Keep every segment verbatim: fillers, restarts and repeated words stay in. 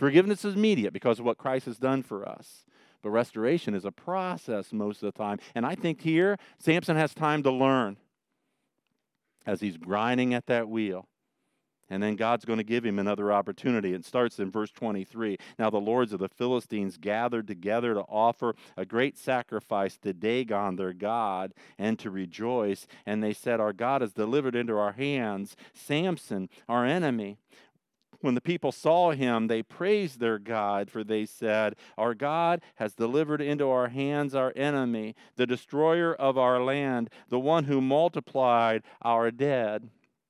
Forgiveness is immediate because of what Christ has done for us. But restoration is a process most of the time. And I think here, Samson has time to learn as he's grinding at that wheel. And then God's going to give him another opportunity. It starts in verse twenty-three. Now the lords of the Philistines gathered together to offer a great sacrifice to Dagon, their god, and to rejoice. And they said, our God is delivered into our hands, Samson, our enemy. When the people saw him, they praised their God, for they said, our God has delivered into our hands our enemy, the destroyer of our land, the one who multiplied our dead.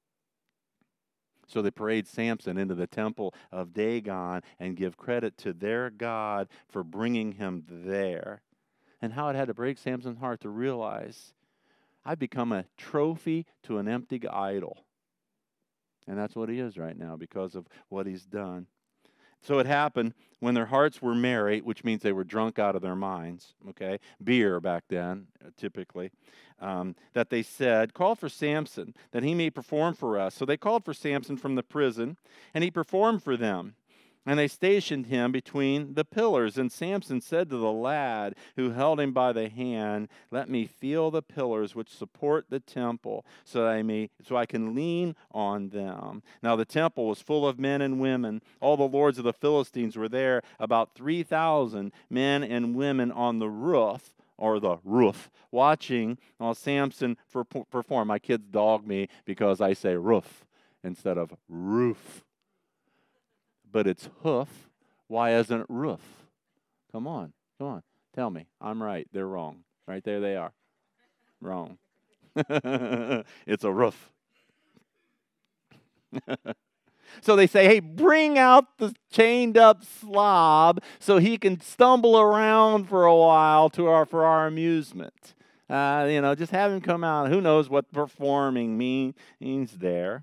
So they parade Samson into the temple of Dagon and give credit to their God for bringing him there. And how it had to break Samson's heart to realize, I've become a trophy to an empty idol. And that's what he is right now because of what he's done. So it happened when their hearts were merry, which means they were drunk out of their minds, okay? Beer back then, typically, um, that they said, call for Samson, that he may perform for us. So they called for Samson from the prison, and he performed for them. And they stationed him between the pillars. And Samson said to the lad who held him by the hand, let me feel the pillars which support the temple, so that I may, so I can lean on them. Now the temple was full of men and women. All the lords of the Philistines were there, about three thousand men and women on the roof, or the roof, watching while Samson for, performed. My kids dog me because I say roof instead of roof. But it's hoof. Why isn't it roof? Come on, come on. Tell me. I'm right. They're wrong. Right there they are. Wrong. It's a roof. So they say, hey, bring out the chained up slob so he can stumble around for a while to our for our amusement. Uh, you know, just have him come out. Who knows what performing mean, means there.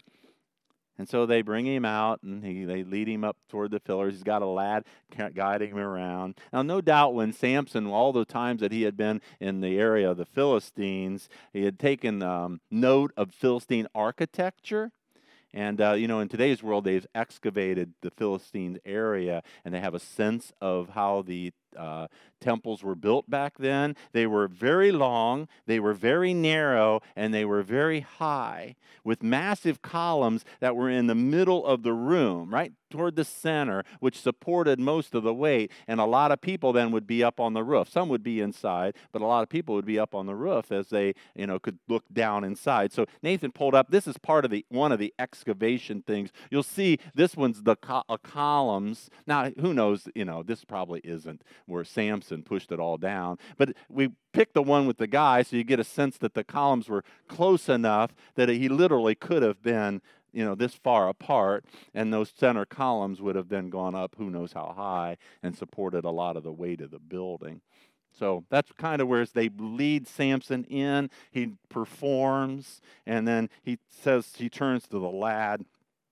And so they bring him out, and he, they lead him up toward the pillars. He's got a lad guiding him around. Now, no doubt when Samson, all the times that he had been in the area of the Philistines, he had taken um, note of Philistine architecture. And, uh, you know, in today's world, they've excavated the Philistine area, and they have a sense of how the uh, temples were built back then. They were very long, they were very narrow, and they were very high, with massive columns that were in the middle of the room, right toward the center, which supported most of the weight. And a lot of people then would be up on the roof. Some would be inside, but a lot of people would be up on the roof as they, you know, could look down inside. So Nathan pulled up. This is part of the one of the excavation things. You'll see this one's the co- uh, columns. Now, who knows? You know, this probably isn't where Samson pushed it all down. But we picked the one with the guy, so you get a sense that the columns were close enough that he literally could have been, you know, this far apart, and those center columns would have then gone up who knows how high and supported a lot of the weight of the building. So that's kind of where they lead Samson in. He performs, and then he says, he turns to the lad,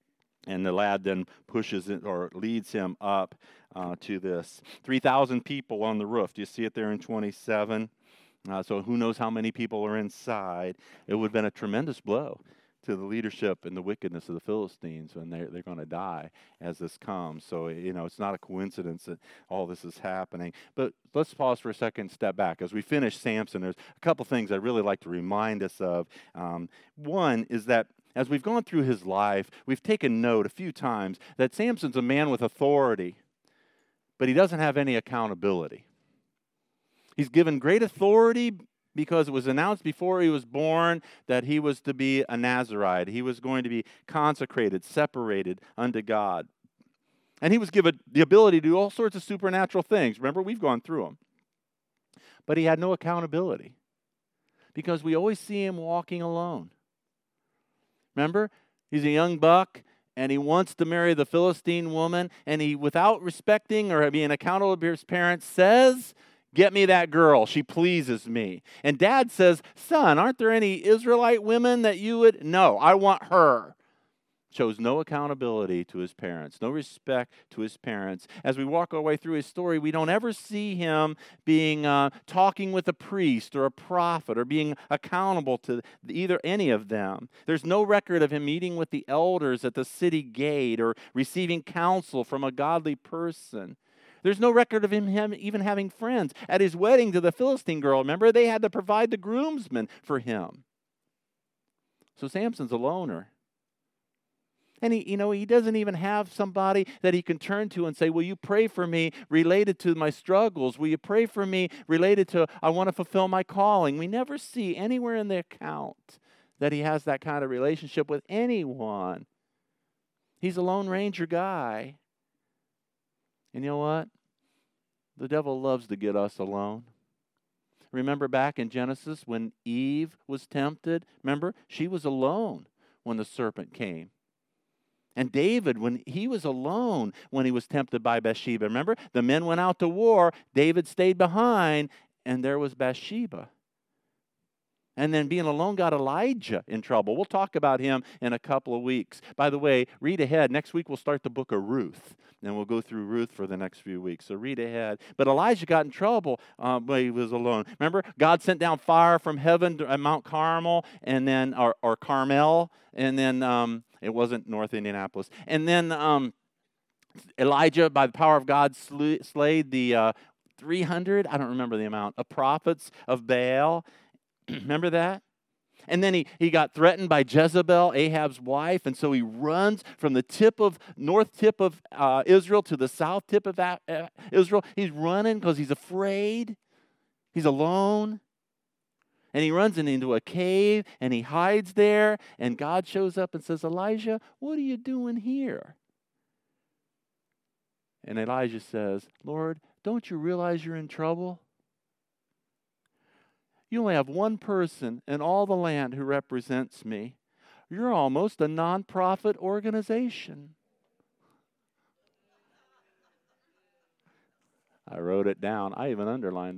and the lad then pushes it or leads him up uh, to this. three thousand people on the roof. Do you see it there in twenty-seven? Uh, so who knows how many people are inside. It would have been a tremendous blow to the leadership and the wickedness of the Philistines, and they're, they're going to die as this comes. So, you know, it's not a coincidence that all this is happening. But let's pause for a second, step back. As we finish Samson, there's a couple things I'd really like to remind us of. Um, one is that as we've gone through his life, we've taken note a few times that Samson's a man with authority, but he doesn't have any accountability. He's given great authority because it was announced before he was born that he was to be a Nazirite. He was going to be consecrated, separated unto God. And he was given the ability to do all sorts of supernatural things. Remember, we've gone through them. But he had no accountability because we always see him walking alone. Remember, he's a young buck, and he wants to marry the Philistine woman, and he, without respecting or being accountable to his parents, says, get me that girl. She pleases me. And dad says, son, aren't there any Israelite women that you would? No, I want her. Shows no accountability to his parents, no respect to his parents. As we walk our way through his story, we don't ever see him being uh, talking with a priest or a prophet or being accountable to either any of them. There's no record of him meeting with the elders at the city gate or receiving counsel from a godly person. There's no record of him, him even having friends. At his wedding to the Philistine girl, remember, they had to provide the groomsmen for him. So Samson's a loner. And he, you know, he doesn't even have somebody that he can turn to and say, will you pray for me related to my struggles? Will you pray for me related to, I want to fulfill my calling? We never see anywhere in the account that he has that kind of relationship with anyone. He's a Lone Ranger guy. And you know what? The devil loves to get us alone. Remember back in Genesis when Eve was tempted? Remember, she was alone when the serpent came. And David, when he was alone when he was tempted by Bathsheba, remember? The men went out to war, David stayed behind, and there was Bathsheba. And then being alone got Elijah in trouble. We'll talk about him in a couple of weeks. By the way, read ahead. Next week we'll start the book of Ruth, and we'll go through Ruth for the next few weeks. So read ahead. But Elijah got in trouble um, when he was alone. Remember, God sent down fire from heaven at Mount Carmel, and then or, or Carmel, and then um, it wasn't North Indianapolis. And then um, Elijah, by the power of God, slew, slayed the uh, three hundred. I don't remember the amount of prophets of Baal. Remember that? And then he, he got threatened by Jezebel, Ahab's wife, and so he runs from the tip of, north tip of uh, Israel to the south tip of uh, Israel. He's running because he's afraid. He's alone. And he runs into a cave, and he hides there, and God shows up and says, Elijah, what are you doing here? And Elijah says, Lord, don't you realize you're in trouble? You only have one person in all the land who represents me. You're almost a nonprofit organization. I wrote it down. I even underlined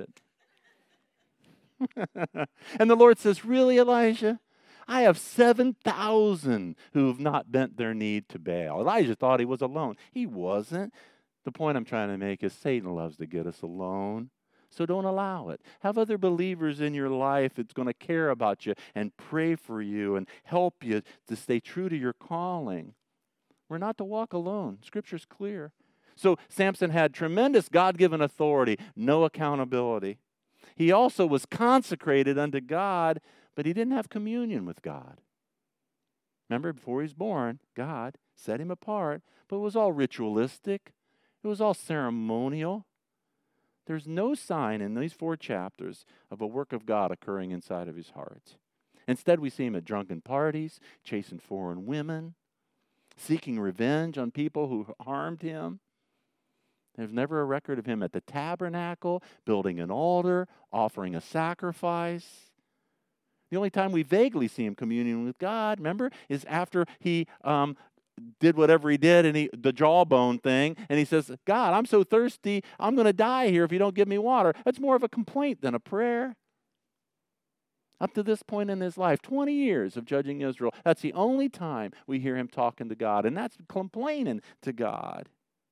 it. And the Lord says, really, Elijah? I have seven thousand who have not bent their knee to Baal. Elijah thought he was alone. He wasn't. The point I'm trying to make is Satan loves to get us alone. So don't allow it. Have other believers in your life that's going to care about you and pray for you and help you to stay true to your calling. We're not to walk alone. Scripture's clear. So Samson had tremendous God-given authority, no accountability. He also was consecrated unto God, but he didn't have communion with God. Remember, before he was born, God set him apart, but it was all ritualistic. It was all ceremonial. There's no sign in these four chapters of a work of God occurring inside of his heart. Instead, we see him at drunken parties, chasing foreign women, seeking revenge on people who harmed him. There's never a record of him at the tabernacle, building an altar, offering a sacrifice. The only time we vaguely see him communing with God, remember, is after he um, did whatever he did, and he, the jawbone thing, and he says, God, I'm so thirsty, I'm going to die here if you don't give me water. That's more of a complaint than a prayer. Up to this point in his life, twenty years of judging Israel, that's the only time we hear him talking to God, and that's complaining to God.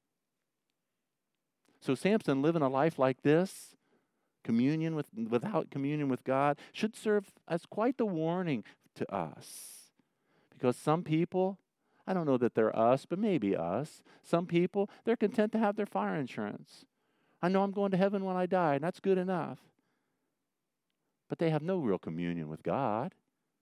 So Samson living a life like this, communion with, without communion with God, should serve as quite the warning to us. Because some people, I don't know that they're us, but maybe us. Some people, they're content to have their fire insurance. I know I'm going to heaven when I die, and that's good enough. But they have no real communion with God.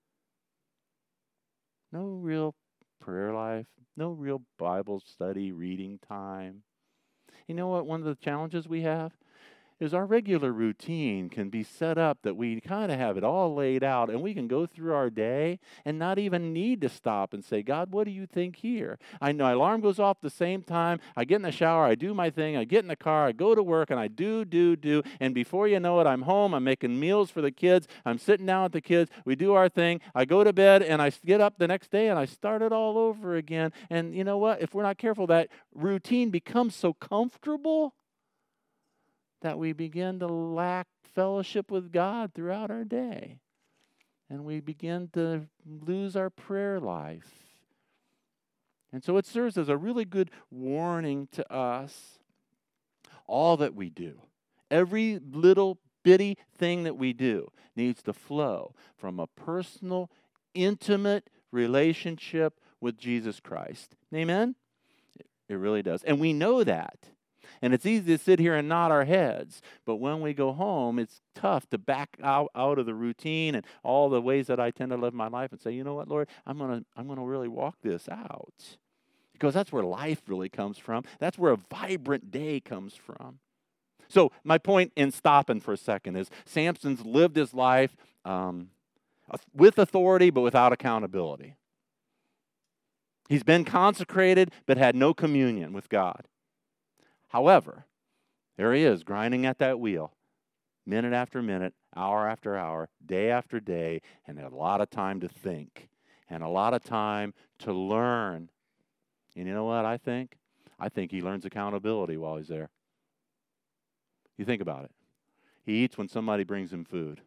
No real prayer life. No real Bible study, reading time. You know what? One of the challenges we have is our regular routine can be set up that we kind of have it all laid out, and we can go through our day and not even need to stop and say, God, what do you think here? I know my alarm goes off the same time. I get in the shower, I do my thing, I get in the car, I go to work, and I do, do, do. And before you know it, I'm home, I'm making meals for the kids, I'm sitting down with the kids, we do our thing, I go to bed, and I get up the next day, and I start it all over again. And you know what? If we're not careful, that routine becomes so comfortable that we begin to lack fellowship with God throughout our day. And we begin to lose our prayer life. And so it serves as a really good warning to us. All that we do, every little bitty thing that we do needs to flow from a personal, intimate relationship with Jesus Christ. Amen? It really does. And we know that. And it's easy to sit here and nod our heads. But when we go home, it's tough to back out, out of the routine and all the ways that I tend to live my life and say, you know what, Lord, I'm going to I'm going to really walk this out. Because that's where life really comes from. That's where a vibrant day comes from. So my point in stopping for a second is Samson's lived his life um, with authority but without accountability. He's been consecrated but had no communion with God. However, there he is grinding at that wheel, minute after minute, hour after hour, day after day, and a lot of time to think and a lot of time to learn. And you know what I think? I think he learns accountability while he's there. You think about it. He eats when somebody brings him food.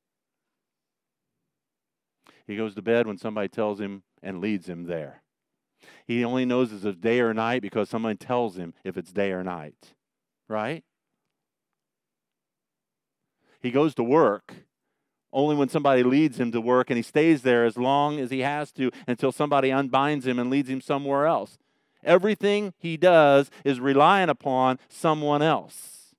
He goes to bed when somebody tells him and leads him there. He only knows if it's day or night because someone tells him if it's day or night. Right? He goes to work only when somebody leads him to work, and he stays there as long as he has to until somebody unbinds him and leads him somewhere else. Everything he does is relying upon someone else.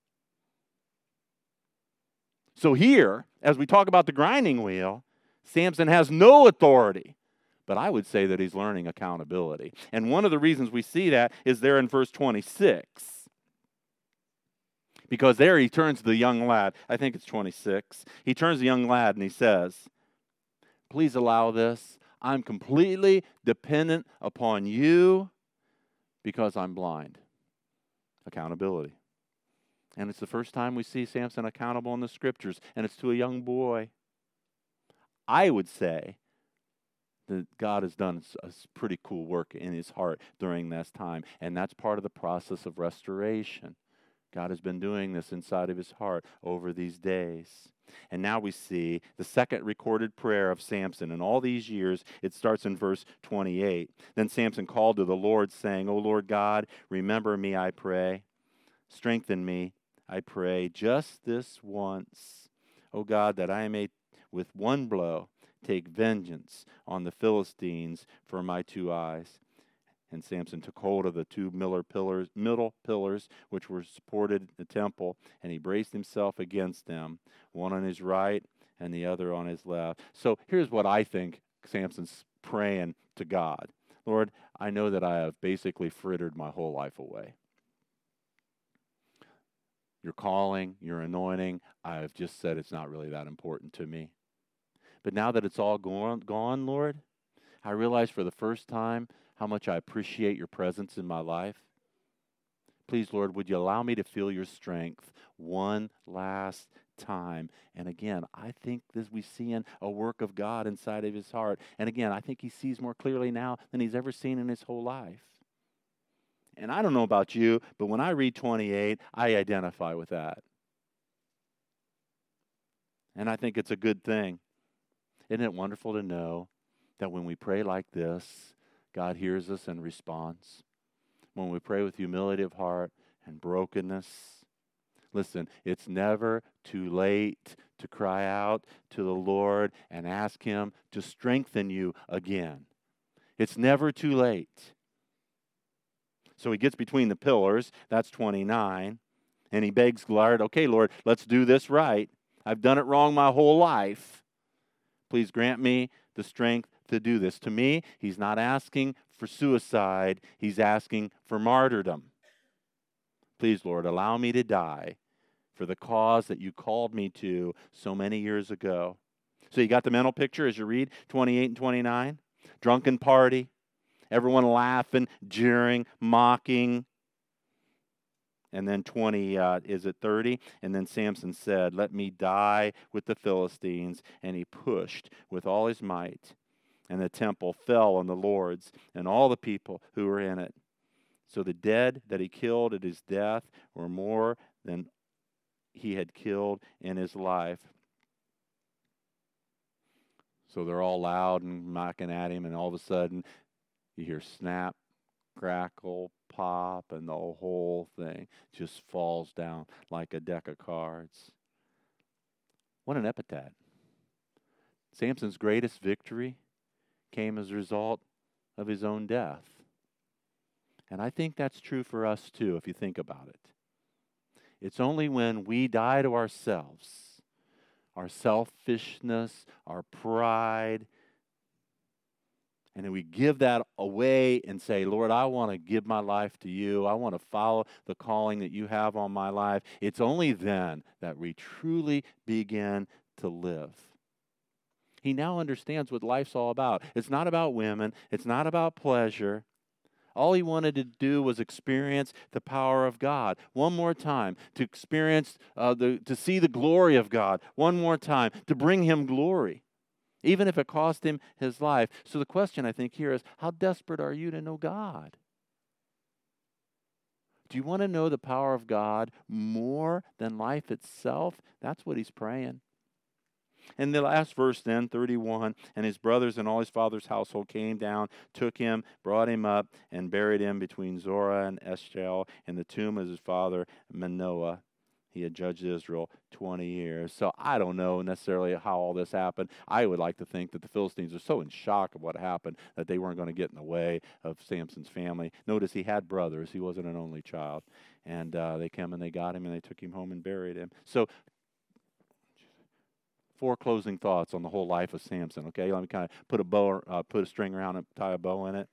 So here, as we talk about the grinding wheel, Samson has no authority. But I would say that he's learning accountability. And one of the reasons we see that is there in verse twenty-six. Because there he turns to the young lad. I think it's twenty-six. He turns to the young lad and he says, please allow this. I'm completely dependent upon you because I'm blind. Accountability. And it's the first time we see Samson accountable in the scriptures, and it's to a young boy. I would say that God has done a pretty cool work in his heart during this time, and that's part of the process of restoration. God has been doing this inside of his heart over these days. And now we see the second recorded prayer of Samson. In all these years, it starts in verse twenty-eight. Then Samson called to the Lord, saying, O Lord God, remember me, I pray. Strengthen me, I pray, just this once. O God, that I may with one blow take vengeance on the Philistines for my two eyes. And Samson took hold of the two miller pillars, middle pillars which were supported the temple, and he braced himself against them, one on his right and the other on his left. So here's what I think Samson's praying to God. Lord, I know that I have basically frittered my whole life away. Your calling, your anointing, I have just said it's not really that important to me. But now that it's all gone, gone, Lord, I realize for the first time how much I appreciate your presence in my life. Please, Lord, would you allow me to feel your strength one last time? And again, I think this we see in a work of God inside of his heart. And again, I think he sees more clearly now than he's ever seen in his whole life. And I don't know about you, but when I read twenty-eight, I identify with that. And I think it's a good thing. Isn't it wonderful to know that when we pray like this, God hears us and responds? When we pray with humility of heart and brokenness, listen, it's never too late to cry out to the Lord and ask him to strengthen you again. It's never too late. So he gets between the pillars, that's twenty-nine, and he begs Lord, okay, Lord, let's do this right. I've done it wrong my whole life. Please grant me the strength to do this. To me, he's not asking for suicide. He's asking for martyrdom. Please, Lord, allow me to die for the cause that you called me to so many years ago. So you got the mental picture as you read twenty-eight and twenty-nine? Drunken party, everyone laughing, jeering, mocking. And then twenty, uh, is it thirty? And then Samson said, let me die with the Philistines. And he pushed with all his might. And the temple fell on the lords and all the people who were in it. So the dead that he killed at his death were more than he had killed in his life. So they're all loud and mocking at him. And all of a sudden, you hear snap, crackle, pop, and the whole thing just falls down like a deck of cards. What an epitaph. Samson's greatest victory came as a result of his own death. And I think that's true for us too, if you think about it. It's only when we die to ourselves, our selfishness, our pride, and then we give that away and say, Lord, I want to give my life to you. I want to follow the calling that you have on my life. It's only then that we truly begin to live. He now understands what life's all about. It's not about women. It's not about pleasure. All he wanted to do was experience the power of God one more time, to experience, uh, the, to see the glory of God one more time, to bring him glory, even if it cost him his life. So the question I think here is, how desperate are you to know God? Do you want to know the power of God more than life itself? That's what he's praying. And the last verse then, thirty-one, and his brothers and all his father's household came down, took him, brought him up, and buried him between Zorah and Eshtaol in the tomb of his father Manoah. He had judged Israel twenty years. So I don't know necessarily how all this happened. I would like to think that the Philistines are so in shock of what happened that they weren't going to get in the way of Samson's family. Notice he had brothers. He wasn't an only child. And uh, they came and they got him and they took him home and buried him. So four closing thoughts on the whole life of Samson. Okay, let me kind of put a bow, uh, put a string around it, tie a bow in it.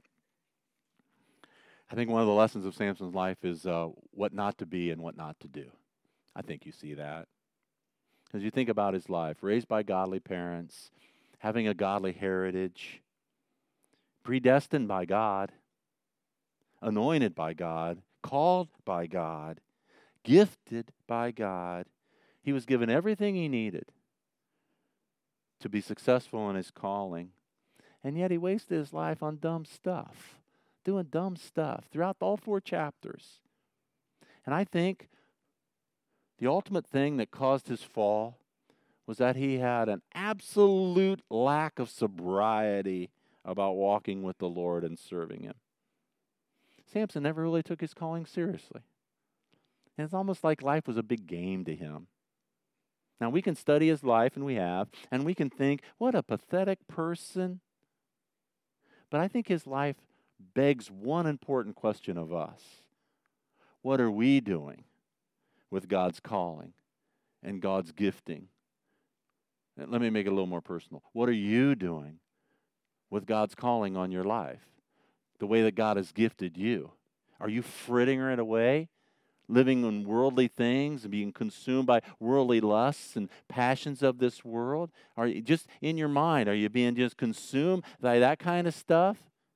I think one of the lessons of Samson's life is uh, what not to be and what not to do. I think you see that. As you think about his life, raised by godly parents, having a godly heritage, predestined by God, anointed by God, called by God, gifted by God. He was given everything he needed to be successful in his calling. And yet he wasted his life on dumb stuff, doing dumb stuff throughout all four chapters. And I think the ultimate thing that caused his fall was that he had an absolute lack of sobriety about walking with the Lord and serving him. Samson never really took his calling seriously. And it's almost like life was a big game to him. Now, we can study his life, and we have, and we can think, what a pathetic person. But I think his life begs one important question of us. What are we doing with God's calling and God's gifting? Let me make it a little more personal. What are you doing with God's calling on your life? The way that God has gifted you. Are you frittering it away? Living in worldly things and being consumed by worldly lusts and passions of this world? Are you just in your mind, are you being just consumed by that kind of stuff?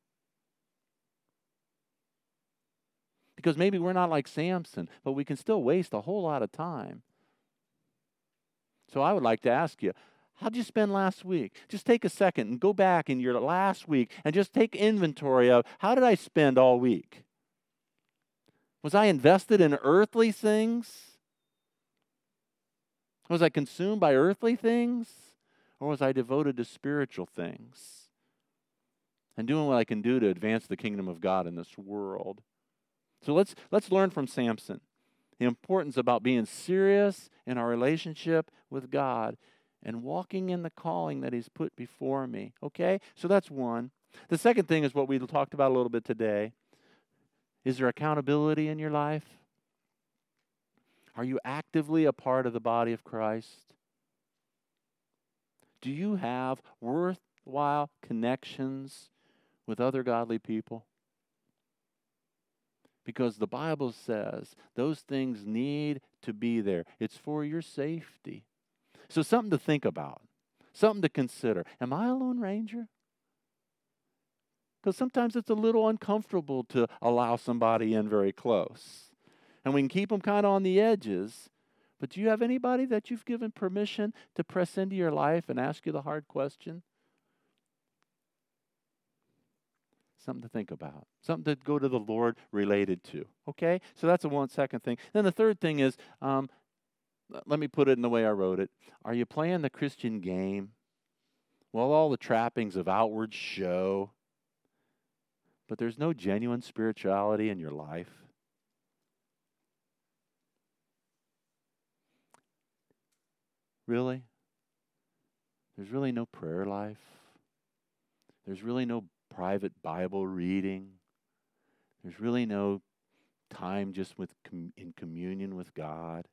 Because maybe we're not like Samson, but we can still waste a whole lot of time. So I would like to ask you, how'd you spend last week? Just take a second and go back in your last week and just take inventory of, how did I spend all week? Was I invested in earthly things? Was I consumed by earthly things? Or was I devoted to spiritual things? And doing what I can do to advance the kingdom of God in this world. So let's let's learn from Samson the importance about being serious in our relationship with God and walking in the calling that he's put before me. Okay? So that's one. The second thing is what we talked about a little bit today. Is there accountability in your life? Are you actively a part of the body of Christ? Do you have worthwhile connections with other godly people? Because the Bible says those things need to be there. It's for your safety. So something to think about, something to consider. Am I a lone ranger? Because sometimes it's a little uncomfortable to allow somebody in very close. And we can keep them kind of on the edges. But do you have anybody that you've given permission to press into your life and ask you the hard question? Something to think about. Something to go to the Lord related to. Okay? So that's the one second thing. Then the third thing is, um, let me put it in the way I wrote it. Are you playing the Christian game? Well, all the trappings of outward show. but there's no genuine spirituality in your life. Really? There's really no prayer life. There's really no private Bible reading. There's really no time just with com- in communion with God.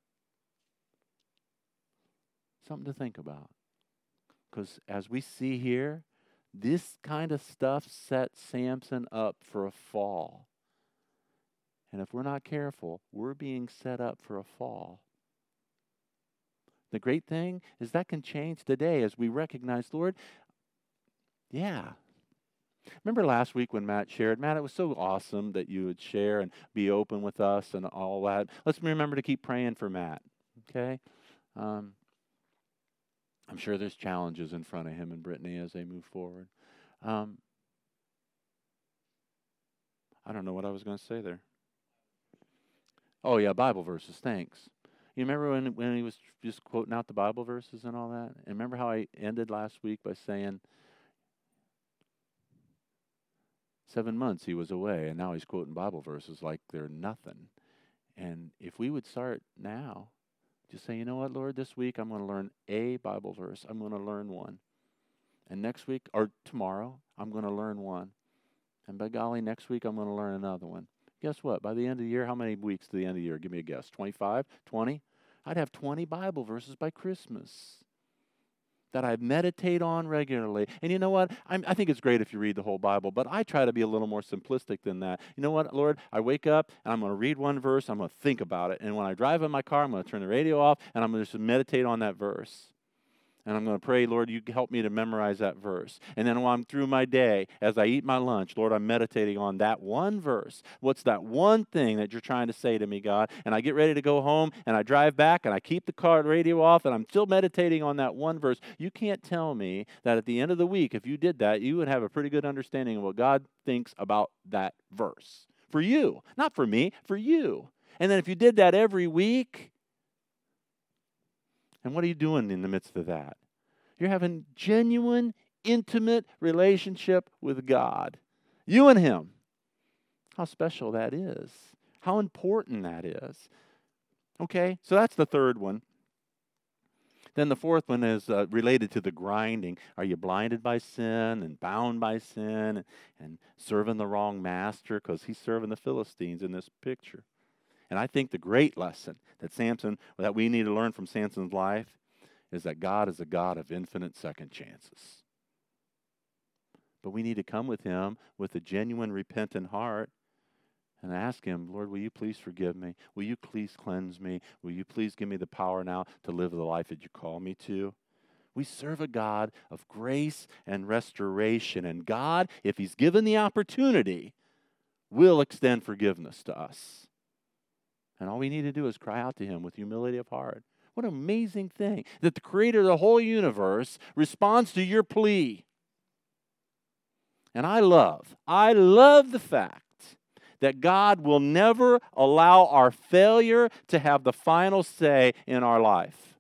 Something to think about. Because as we see here, this kind of stuff set Samson up for a fall. And if we're not careful, we're being set up for a fall. The great thing is that can change today as we recognize, Lord, yeah. Remember last week when Matt shared? Matt, it was so awesome that you would share and be open with us and all that. Let's remember to keep praying for Matt, okay? Um, I'm sure there's challenges in front of him and Brittany as they move forward. Um, I don't know what I was going to say there. Oh, yeah, Bible verses, thanks. You remember when, when he was just quoting out the Bible verses and all that? And remember how I ended last week by saying, seven months he was away, and now he's quoting Bible verses like they're nothing. And if we would start now, just say, you know what, Lord, this week I'm going to learn a Bible verse. I'm going to learn one. And next week, or tomorrow, I'm going to learn one. And by golly, next week I'm going to learn another one. Guess what? By the end of the year, how many weeks to the end of the year? Give me a guess. twenty-five? twenty? I'd have twenty Bible verses by Christmas that I meditate on regularly. And you know what? I'm, I think it's great if you read the whole Bible, but I try to be a little more simplistic than that. You know what, Lord? I wake up, and I'm going to read one verse. I'm going to think about it. And when I drive in my car, I'm going to turn the radio off, and I'm going to just meditate on that verse. And I'm going to pray, Lord, you help me to memorize that verse. And then while I'm through my day, as I eat my lunch, Lord, I'm meditating on that one verse. What's that one thing that you're trying to say to me, God? And I get ready to go home, and I drive back, and I keep the car radio off, and I'm still meditating on that one verse. You can't tell me that at the end of the week, if you did that, you would have a pretty good understanding of what God thinks about that verse. For you. Not for me, for you. And then if you did that every week, and what are you doing in the midst of that? You're having genuine, intimate relationship with God. You and Him. How special that is. How important that is. Okay, so that's the third one. Then the fourth one is uh, related to the grinding. Are you blinded by sin and bound by sin and, and serving the wrong master? Because he's serving the Philistines in this picture. And I think the great lesson that Samson, that we need to learn from Samson's life is that God is a God of infinite second chances. But we need to come with Him with a genuine repentant heart and ask Him, Lord, will you please forgive me? Will you please cleanse me? Will you please give me the power now to live the life that you call me to? We serve a God of grace and restoration. And God, if He's given the opportunity, will extend forgiveness to us. And all we need to do is cry out to Him with humility of heart. What an amazing thing that the Creator of the whole universe responds to your plea. And I love, I love the fact that God will never allow our failure to have the final say in our life.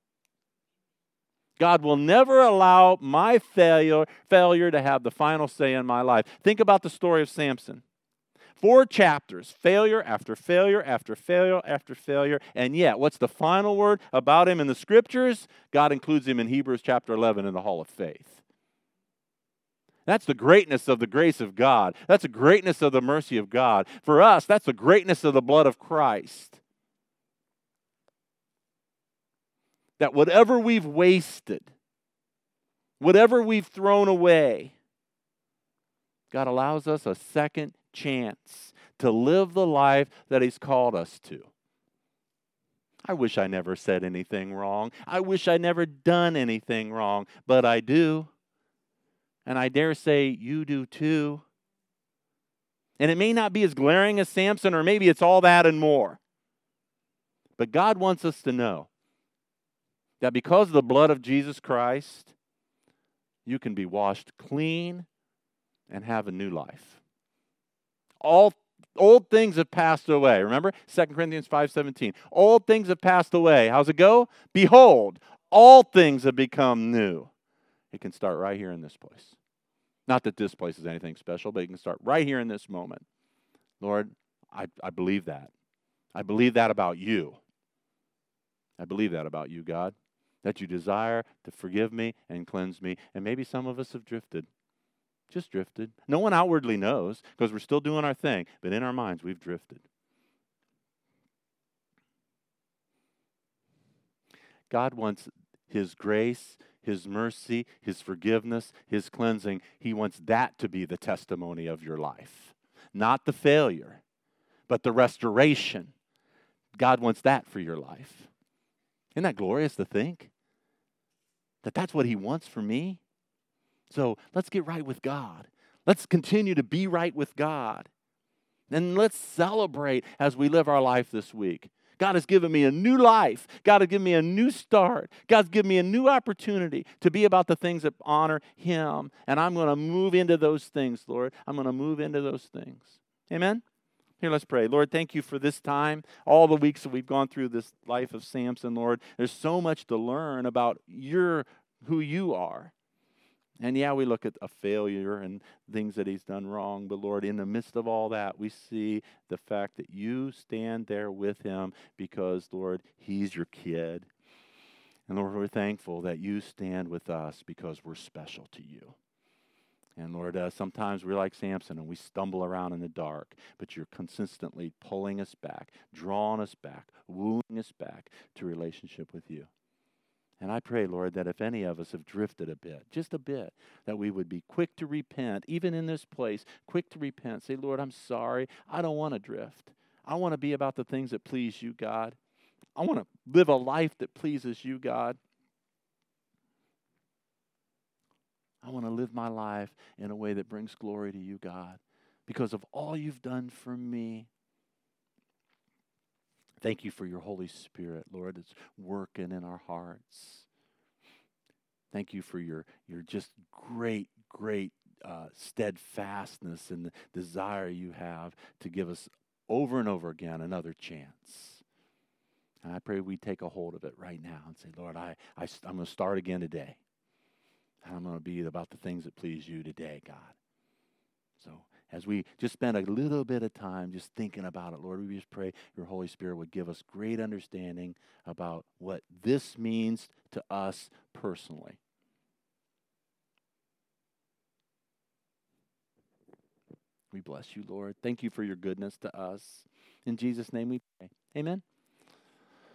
God will never allow my failure, failure to have the final say in my life. Think about the story of Samson. Four chapters, failure after failure after failure after failure. And yet, what's the final word about him in the Scriptures? God includes him in Hebrews chapter eleven in the Hall of Faith. That's the greatness of the grace of God. That's the greatness of the mercy of God. For us, that's the greatness of the blood of Christ. That whatever we've wasted, whatever we've thrown away, God allows us a second chance to live the life that He's called us to. I wish I never said anything wrong. I wish I never done anything wrong, but I do. And I dare say you do too. And it may not be as glaring as Samson, or maybe it's all that and more. But God wants us to know that because of the blood of Jesus Christ, you can be washed clean and have a new life. All old things have passed away. Remember, Second Corinthians five seventeen. Old things have passed away. How's it go? Behold, all things have become new. It can start right here in this place. Not that this place is anything special, but you can start right here in this moment. Lord, I, I believe that. I believe that about you. I believe that about you, God, that you desire to forgive me and cleanse me. And maybe some of us have drifted, just drifted. No one outwardly knows because we're still doing our thing, but in our minds, we've drifted. God wants His grace, His mercy, His forgiveness, His cleansing. He wants that to be the testimony of your life. Not the failure, but the restoration. God wants that for your life. Isn't that glorious to think? That that's what He wants for me? So let's get right with God. Let's continue to be right with God. And let's celebrate as we live our life this week. God has given me a new life. God has given me a new start. God's given me a new opportunity to be about the things that honor Him. And I'm going to move into those things, Lord. I'm going to move into those things. Amen? Here, let's pray. Lord, thank you for this time, all the weeks that we've gone through this life of Samson, Lord. There's so much to learn about your, who you are. And yeah, we look at a failure and things that he's done wrong. But Lord, in the midst of all that, we see the fact that you stand there with him because, Lord, he's your kid. And Lord, we're thankful that you stand with us because we're special to you. And Lord, uh, sometimes we're like Samson and we stumble around in the dark, but you're consistently pulling us back, drawing us back, wooing us back to relationship with you. And I pray, Lord, that if any of us have drifted a bit, just a bit, that we would be quick to repent, even in this place, quick to repent. Say, Lord, I'm sorry. I don't want to drift. I want to be about the things that please you, God. I want to live a life that pleases you, God. I want to live my life in a way that brings glory to you, God, because of all you've done for me. Thank you for your Holy Spirit, Lord, that's working in our hearts. Thank you for your, your just great, great uh, steadfastness and the desire you have to give us over and over again another chance. And I pray we take a hold of it right now and say, Lord, I, I, I'm going to start again today. And I'm going to be about the things that please you today, God. So as we just spend a little bit of time just thinking about it, Lord, we just pray your Holy Spirit would give us great understanding about what this means to us personally. We bless you, Lord. Thank you for your goodness to us. In Jesus' name we pray. Amen.